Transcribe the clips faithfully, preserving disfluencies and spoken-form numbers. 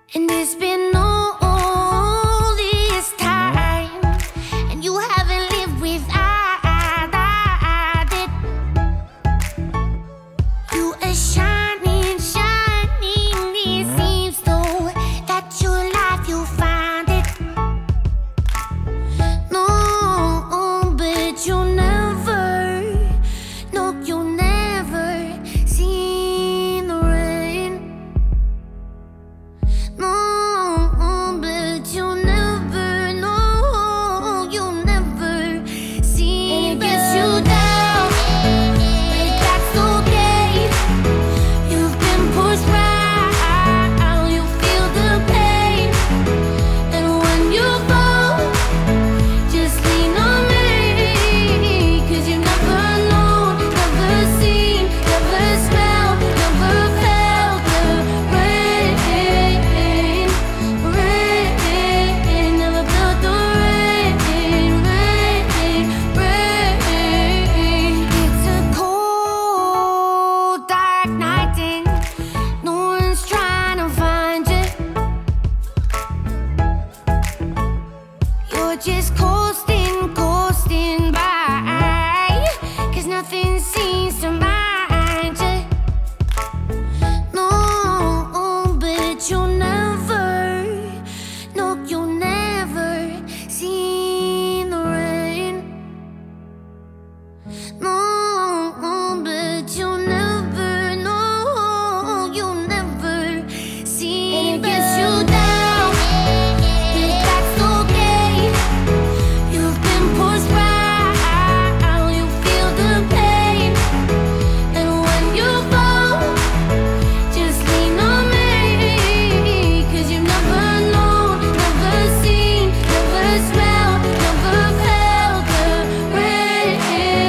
And it's been all this time, and you haven't lived without it. You are shining, shining. It seems though that your life you find it. No, but you'll never, no, you'll never see the rain. No, but you'll never, no, you'll never see. And it gets you down, but that's okay. You've been pushed right, you feel the pain. And when you fall, just lean on me, 'cause you've never known, never seen, never smelled, never felt the rain. Rain, never felt the rain, rain, rain. It's a cold, dark night and no one's trying to find you. You're just coasting, coasting by, 'cause nothing seems to mind you. No, but you'll never, no, you'll never see the rain. No, but you'll never, no, you'll never see. And it gets you down, but that's okay. You've been pushed right, you feel the pain. And when you fall, just lean on me, 'cause you've never known, never seen, never smelled, never felt the rain.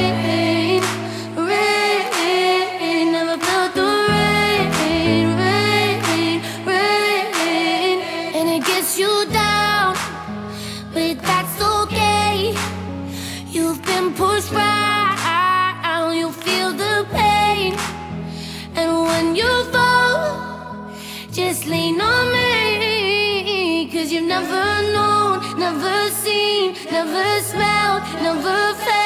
Rain, never felt the rain, rain, rain. And it gets you down, but that's okay. You've been pushed right, you feel the pain. And when you fall, just lean on me, 'cause you've never known, never seen, never smelled, never felt